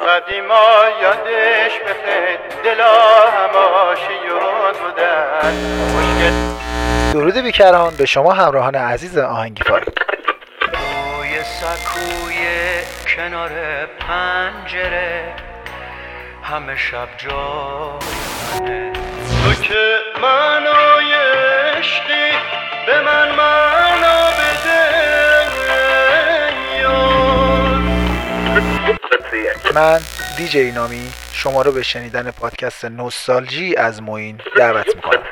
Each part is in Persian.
قدیما یادش بخیر دلا هماشیون بودن مشکل. درود بیکران به شما همراهان عزیز آهنگی‌فار. روی سکوی کنار پنجره همه شب جای تو که معنای عشقی به من معنا بده. من دیجی نامی شما رو به شنیدن پادکست نوستالژی از معین دعوت میکنم.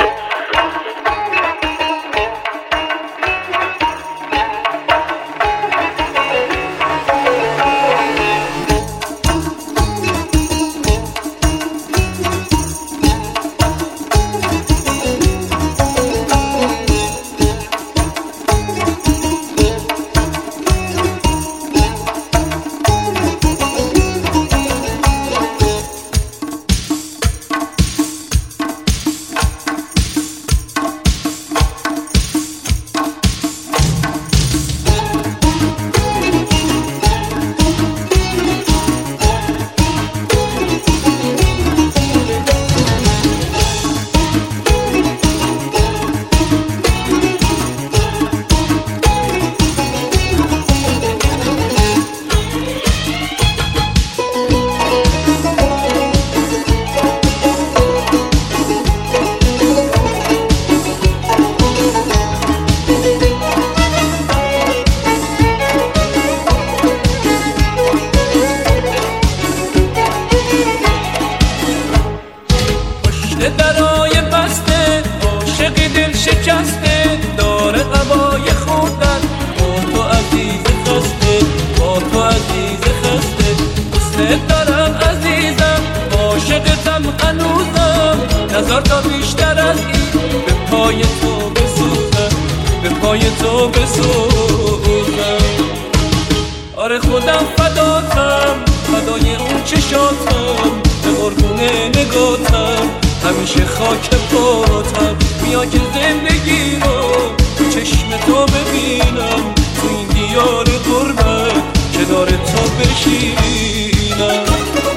آره خودم فداتم، فدای اون چشاتم، به قربونه نگاتم، همیشه خاک پاتم. بیا که زندگی رو تو چشم تو ببینم، تو این دیار غربت کنار تو بشینم.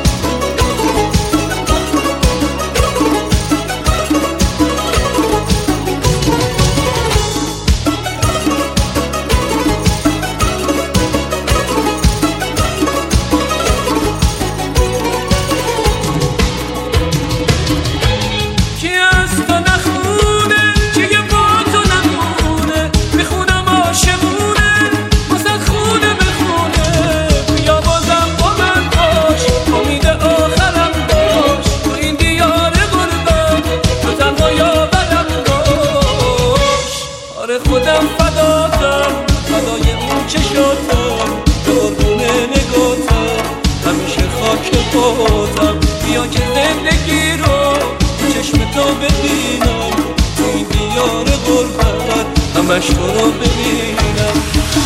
خودم فداتم، فدای اون چشاتم، به قربونه نگاتم، همیشه خاک پاتم. بیا که زندگی رو چشم تو ببینم، تو این دیار غربت همش تو رو ببینم.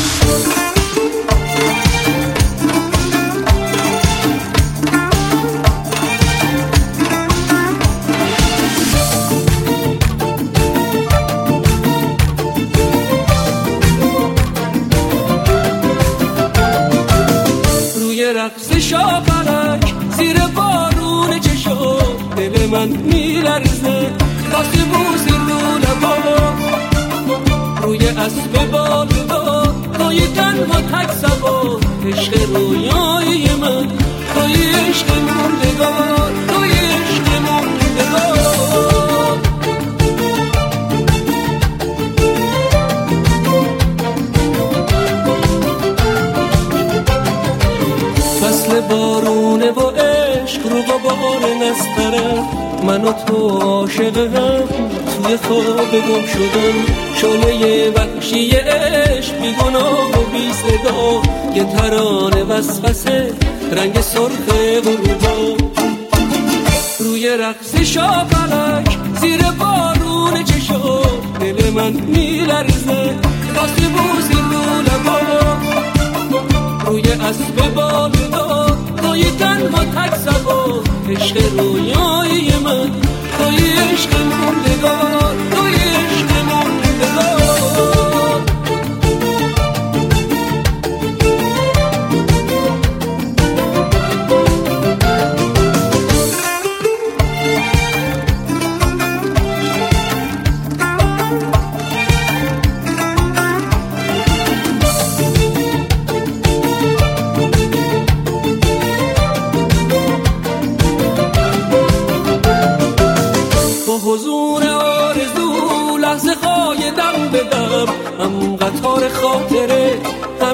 رقص شاپرک زیر بارون چشم دل من میلرزه، واسه بوسی رو لبا روی اسب بالدار، توی تنها تک سوار، عشق رویای من، توی عشق موندگار، توی عشق موندگار. فصل بارونه و عشق رو غبار نسترم، من و تو عاشقم، توی خواب گم شدم، شعله وحشی عشق بی گناه و بی صدا، یه ترانه وسوسه رنگ سرخ غروبا. روی رقص شاپرک زیر بارون چشم دل من میلرزه، واسه بوسی رو لبا روی اسب بالدار، توی تنها تک سوار، عشق رویای من، توی عشق موندگار، توی عشق موندگار.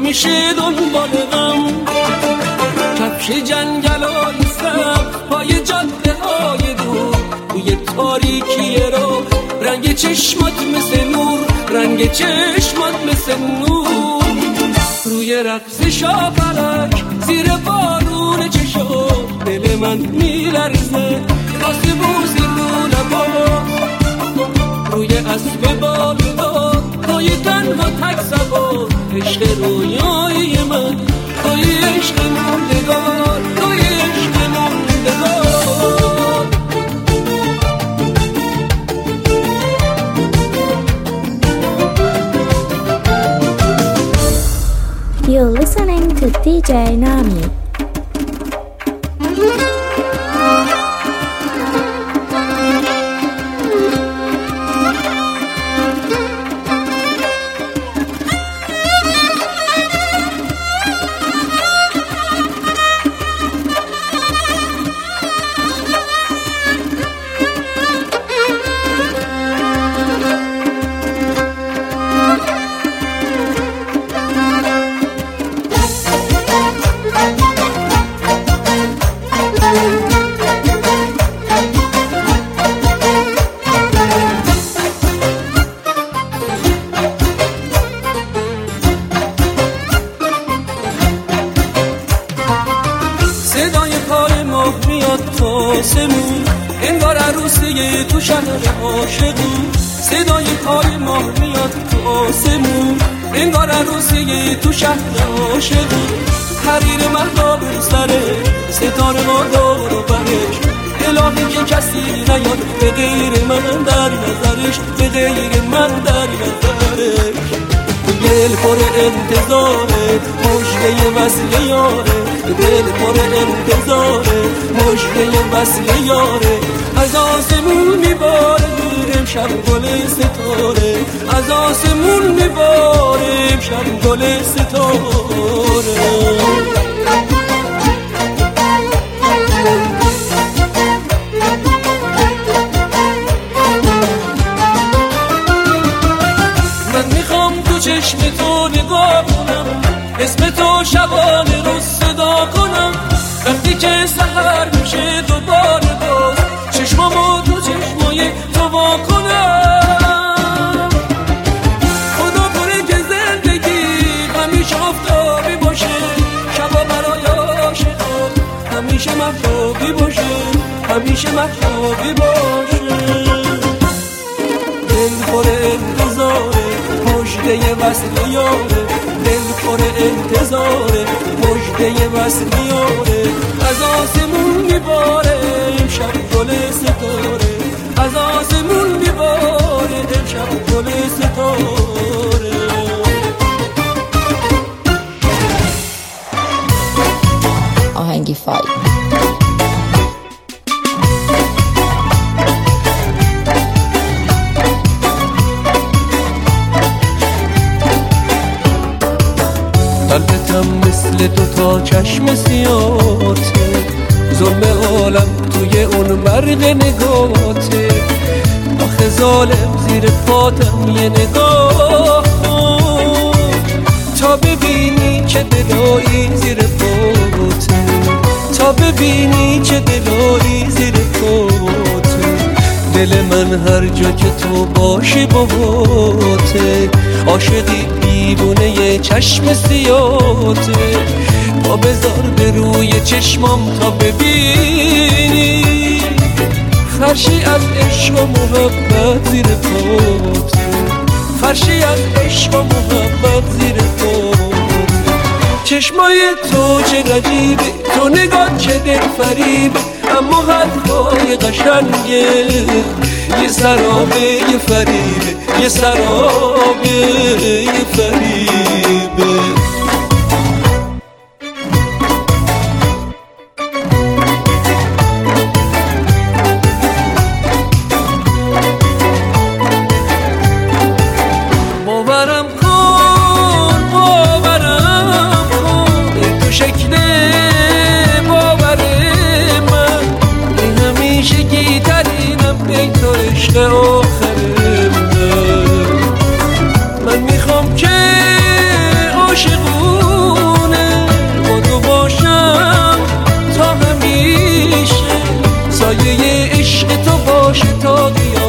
همیشه دنبال غم، کفش جنگلای سبز پای جاده های دور، روی تاریکی رو رنگ چشمات مثل نور، رنگ چشمات مثل نور، روی رقص شاپلک زیر بارون چشم دل من میلرزه، راست بوزی رو لبا روی اسب بالدار، توی تنها تک سوار، عشق رویای من، توی عشق موندگار، توی عشق موندگار. You're listening to DJ Nami. انگار عروسی تو شهر عاشقی، صدای پای ماه میاد تو آسمون، انگار عروسی تو شهر عاشقی، حریر مهتاب رو سره، ستاره ما دور و برش، الهی که کسی نیاد به غیر من در نظرش، به غیر من در نظرش. دل پر انتظاره مژده وصل یاره، دل پر انتظاره مژده وصل یاره، از آسمون میباره امشب گل ستاره، از آسمون میباره امشب گل ستاره. چشم تو نگاه کنم، اسم تو شبانه رو صدا کنم، وقتی که سحر میشه دوباره باز چشمامو تو چشمای تو وا کنم. خدا کنه که زندگی همیشه آفتابی باشه، شبا برای عاشقان همیشه مهتابی باشه، همیشه مهتابی باشه. دل پر انتظاره مژده وصل یاره، دل پر انتظاره مژده وصل یاره، از آسمون میباره امشب گل ستاره، از آسمون میباره امشب گل ستاره. آهنگی فایل قلبتم مثل دوتا چشم سیاته، ظلم عالم توی اون برق نگاته، آخه ظالم زیر پاتم یه نگاه تا ببینی که دلایی زیر پاته، تا ببینی که دلایی زیر پاته. دل من هر جا که تو باشی باهاته، عاشقی دیوونه یه چشم سیاته، با بذار به روی چشمام تا ببینی فرشی از عشق و محبت زیر پاته، فرشی از عشق و محبت زیر پاته. چشمای تو چه غریبه، تو نگاه چه دل فریبه، اما حرفای قشنگه، یه سرابه یه فریبه، یه سرابه یه فریبه. باورم کن باورم کن، این تو شکل باور من، این همیشه گیترینم ای تو عشق آخرم. من میخوام که عاشقون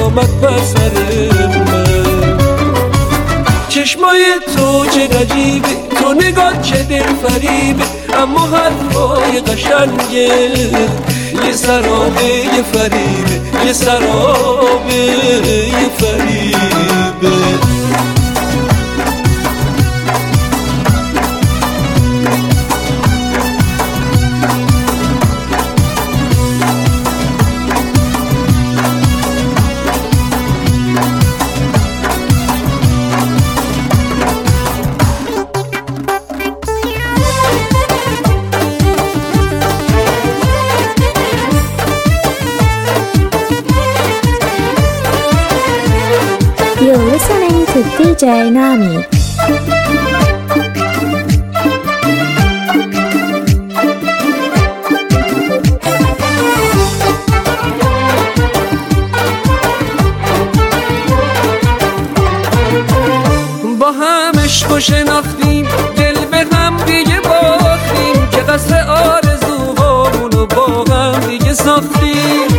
آمد بر سر من. چشمای تو چه عجیبه، تو نگاه چه دل فریبه، اما حرفای قشنگه یه سرابه یه فریبه، یه سرابه یه فریبه. You're listening to DJ Nami. با هم عشق و شناختیم، دل به هم دیگه باختیم، که قصر آرزوهامونو با هم دیگه ساختیم.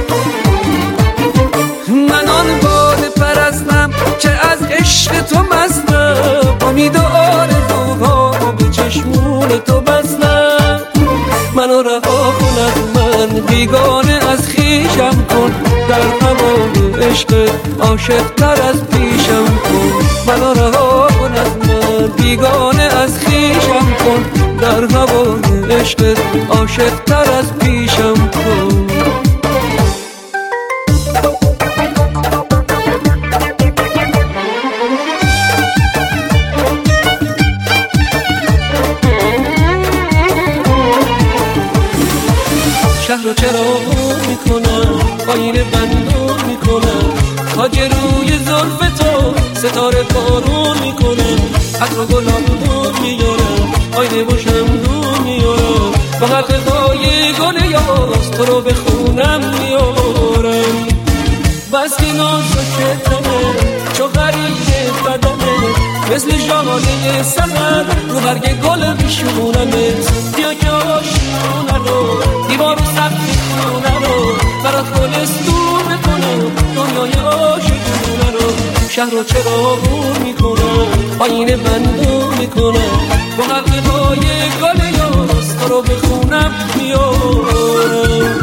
من آن باد پرستم که از عشق تو مستم، امید و آرزوهامو به چشمون تو بستم. منو رها کن از من، بیگانه از خویشم کن، در هوای عشقت عاشق تر از پیشم کن. منو رها کن از من، بیگانه از خویشم کن، در هوای عشقت عاشق تر از پیشم کن. شهر رو چرا میکنم، آینه بندون میکنم، تاج روی زلف تو ستاره بارون میکنم، عطر و گلابون میارم، آینه و شمدون میارم، با حلقه‌های گل یاس تو رو به خونم میارم. بس که ناز و شتمه چو غریب بدنه، مثل ژاله سحر رو برگ گل میشونمت. بیا که آشونه رو دیوار و سقف خونه رو برات گلستون بکنم، دنیای عاشقونه رو. شهر رو چراغون میکنم، آینه بندون میکنم، با حلقه‌های گل یاس تو رو به خونم میارم.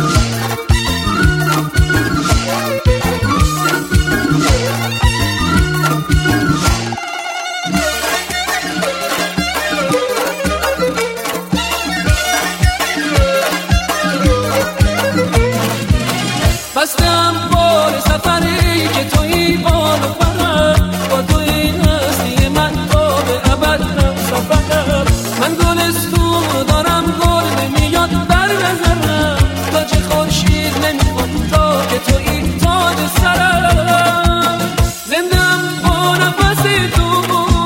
بستم بار سفری که توی بال و پرم، با توی هستی من تا به ابد هم سفرم. من گلستون دارم، گل نمیاد بر نظرم، تا چه خورشید نمیخواد تا که توی تاج سرم. زندم با نفس تو،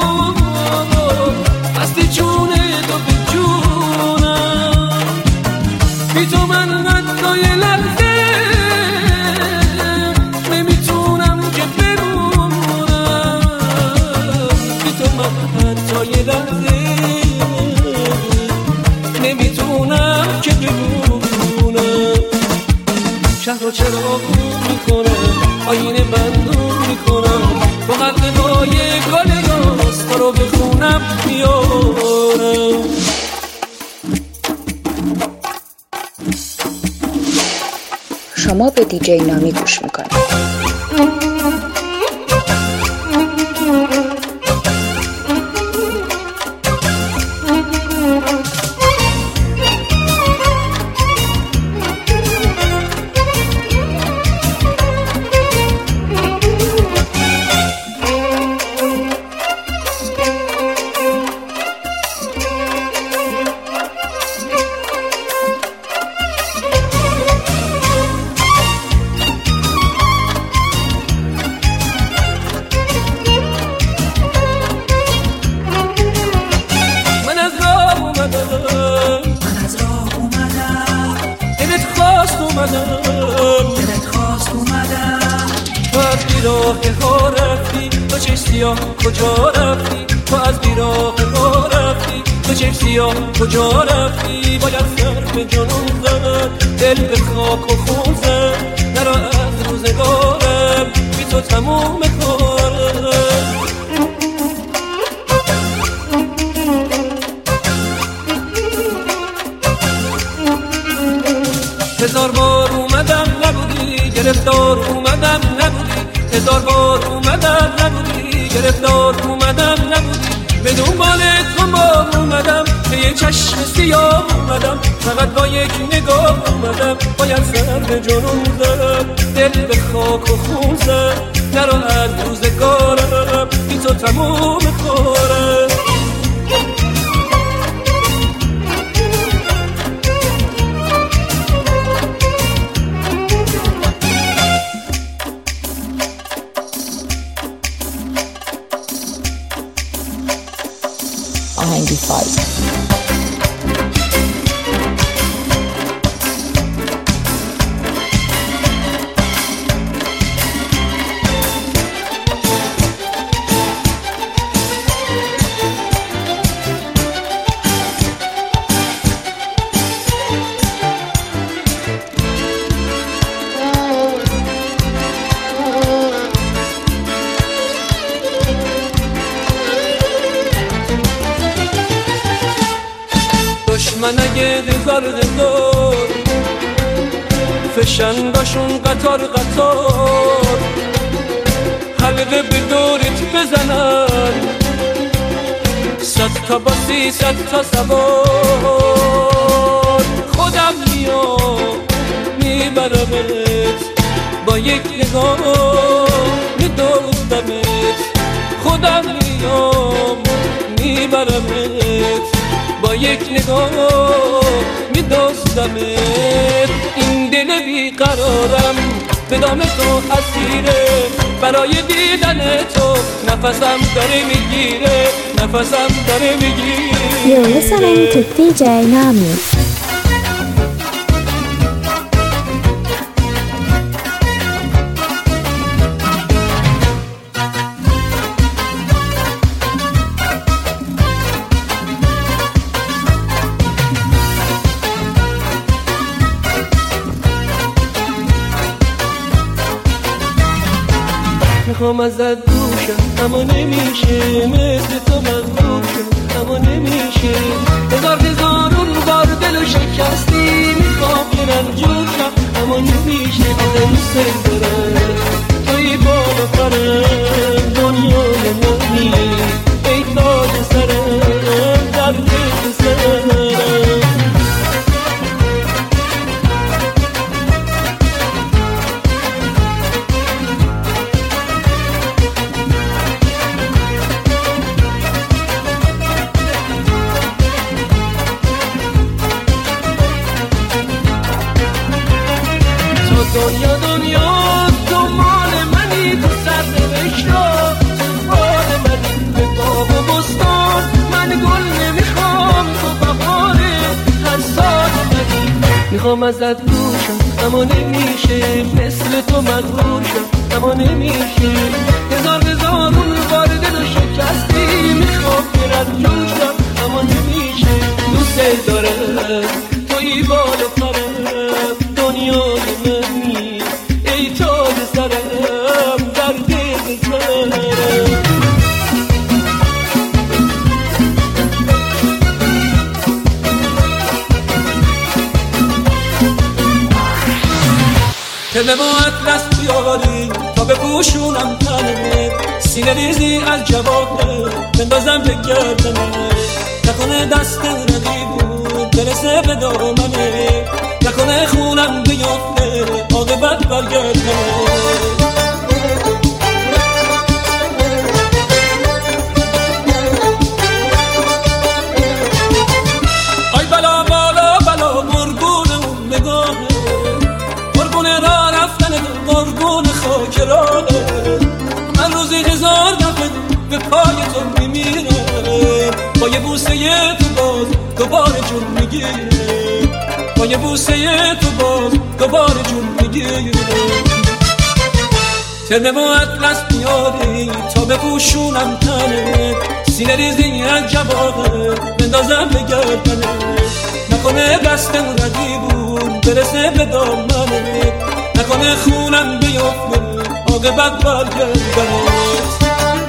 هستی چونه تو به جونم، بی تو من حتی یه لحظه یه لحظه نمیتونم که بمونم. شهر رو چراغون میکنم، آینه بندون میکنم، با حلقه‌های گل یاس تو رو به خونم میارم. شما به دیجی نامی گوش میکنید. کجا رفتی؟ تو از بیراه ما رفتی، تو چه سیاه کجا رفتی؟ باید سر به جنون زد، دل به خاک و خون زد، نرا از روزگارم، بی تو تموم کاره. هزار بار اومدم نبودی گرفتار اومدم نبودی، هزار بار اومدم نبودی گرفتار اومدم نبودی، به دنبال تو ما اومدم به یه چشم سیاه اومدم، فقط با یک نگاه اومدم، باید سر به جنون زدم، دل به خاک و خون زد، نرو هر روزگارم بی تو تموم کارم. آهنگی فایل من اگه هزار فشنگاشون قطار قطار حلقه به دورت بزنن، 100 تا با 300 تا سوار، خودم میام میبرمت با یک نگاه میدوزمت، خودم میام میبرمت با یک نگاه میدوزمت. این دل بیقرارم به دام تو اسیره، برای دیدن تو نفسم داره میگیره، نفسم داره میگیره. You're listening to DJ Nami. میخوام ازت دوشم اما نمیشه، مثل تو مغروشم اما نمیشه، هزارون بار دلو شکستی، میخوام یه رنجوشم اما نمیشه، آدم دوست دارم توی بالا پرم دنیای منی، ای تاج سرم در دل سرم. دنیا تو مال منی، تو سر نوشتا تو مال منی، به باغ و بستان من گل نمیخوام، تو بهاره هر سال منی، میخوام ازت دوشم اما نمیشه، مثل تو مغروشم اما نمیشه، هزارون بار دلو شکستی، میخوام برم جوشم اما نمیشه، دوست دارم توی بالا پرم دنیای منی، ای تاج سرم در دل سرم. تله با اطلس بیاری تا بپوشونم تنه، سینه ریزی از جواهر بندازم به گردنه، نکنه دست رقیبون برسه به دامنه، نکنه خونم بیفته عاقبت برگرده. آی بلا بالا بلا مرگون اون نگاهه، مرگون را رفتن مرگون خاک رانه، من روزی 1000 دفعه به پای تو میمیره، با یه بوسه تو باز دوباره جون میگیره، با یه بوسه تو باز دوباره جون میگیره، ترنه و اطلس بیاری تا بپوشونم تنه، سینه ریزی از جواهر بندازم به گردنه، نکنه دست رقیبون برسه به دامنه، نکنه خونم بیفته عاقبت برگردنت.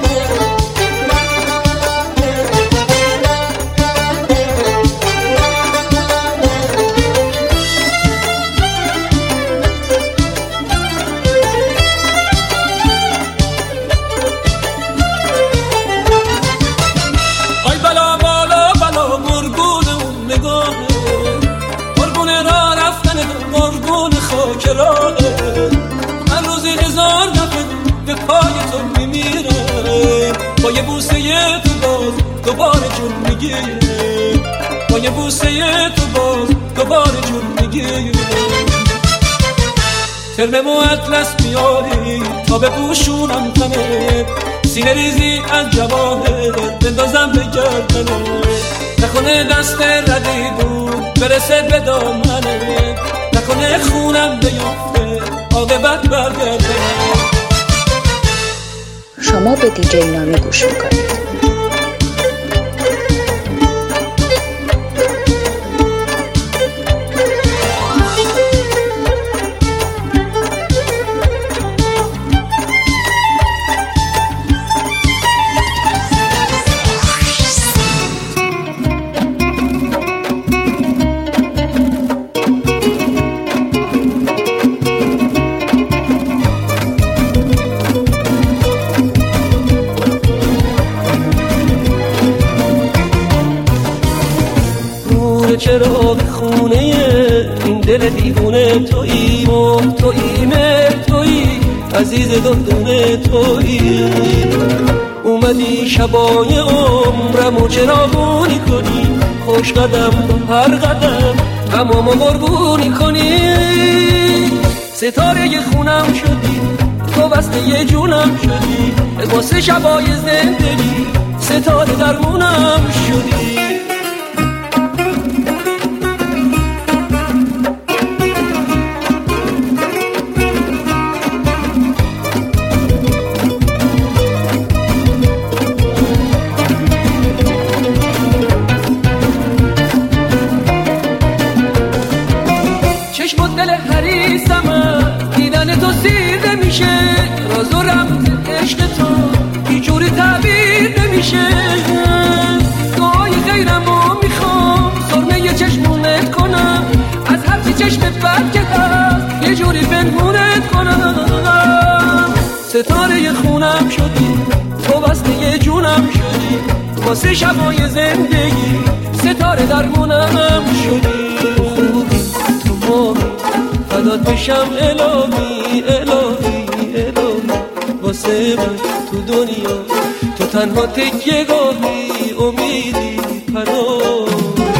من روزی هزار دفعه به پای تو میمیره، با یه بوسه تو باز دوباره جون میگیره، با یه بوسه تو باز دوباره جون میگیره. ترمم و اطلس بیاری تا بپوشونم تنت، سینه ریزی از جواهر بندازم به گردنت. نکنه دست ردیدون برسه به دامنت، نکنه خونم بیفته عاقبت برگرده. شما به دیجی نامی گوش میکنید. چراغ خونه این دل دیوونه تویی، تویی عزیز دندونه تویی. اومدی شبای عمرمو چراغونی کنی، خوش قدم با هر قدم غمامو قربونی کنی. ستاره خونم شدی، تو بسته جونم شدی، واسه شبای زندگی ستاره درمونم شدی. راز و رمز عشق تو اینجوری تعبیر نمیشه. دعای غیرمو میخوام سرمه چشمونت کنم، از هرچی چشمت بد که هست یه جوری پنهونت کنم. ستاره خونم شدی، تو بسته جونم شدی، واسه شبای زندگی ستاره درمونم شدی. تو خوبی تو مامی فدات بشم الهی الهی الهی، واسه من تو دنیا تو تنها تکیه گاهی امیدی پناهی.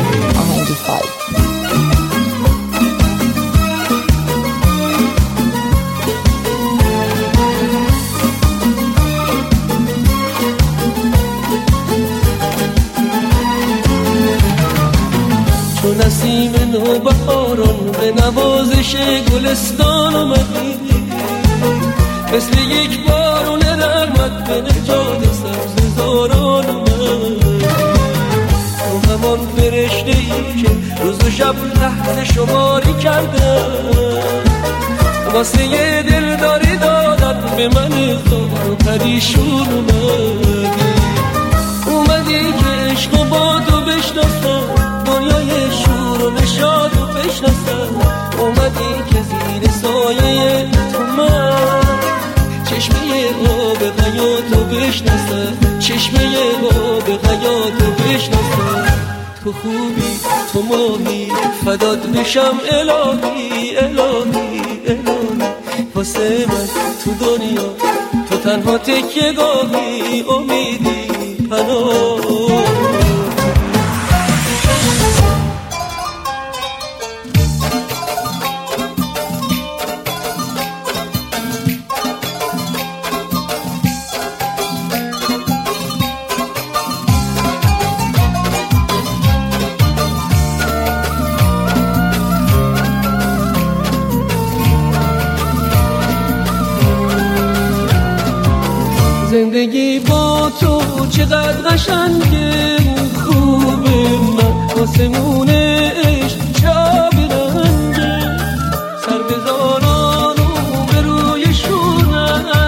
چون نسیم نوبهاران به نوازش گلستان اومدی، مثل یک بارون رحمت به نجات سبززاران اومد. تو همان فرشته ای که روز و شب تحت شماری کردم، واسه یه دلداری دادت به من زار و پریشون اومدی که عشق و با تو بشناسم، دنیای شور و نشاد و بشناسم. اومدی که زیر سایه تو من چشمه آب حیاتو بشناسم، چشمه آب حیاتو بشناسم. تو خوبی تو ماهی فدات بشم الهی الهی الهی، واسه من تو دنیا تو تنها تکیه گاهی امیدی پناه. زندگی با تو چقدر قشنگه، خوبه من آسمون عشق چه رنگه، سر بزاران رو به روی شونم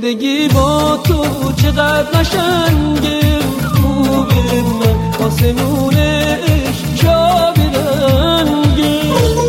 زندگی با تو چقدر قشنگه، خوبه من آسمونش چابی رنگه.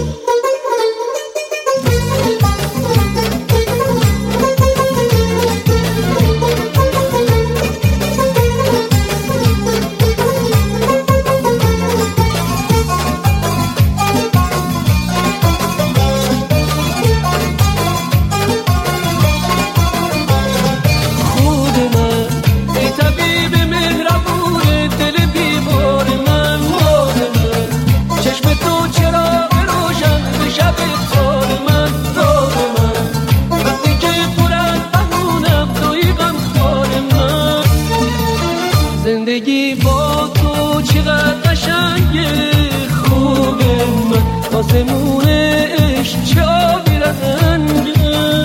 زندگی با تو چقدر قشنگه، خوبه من آسمونش چابی رنگه.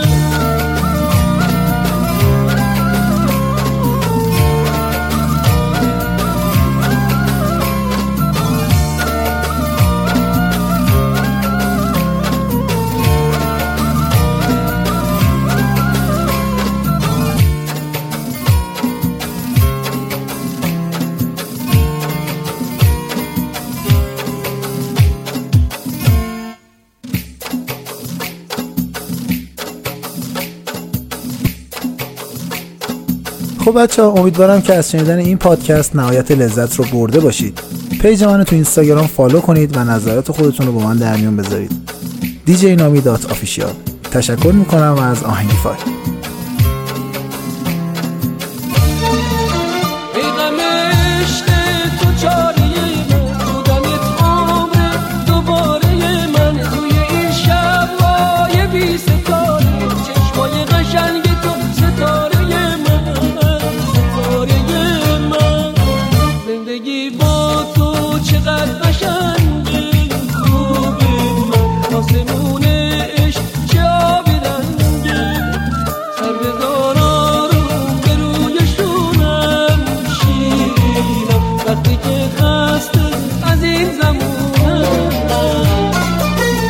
خب بچه‌ها، امیدوارم که از شنیدن این پادکست نهایت لذت رو برده باشید. پیج منو تو اینستاگرام فالو کنید و نظرات خودتون رو با من در میون بذارید. djnami.official. تشکر میکنم از آهنگ فای.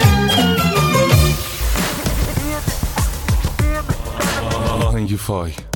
Fai.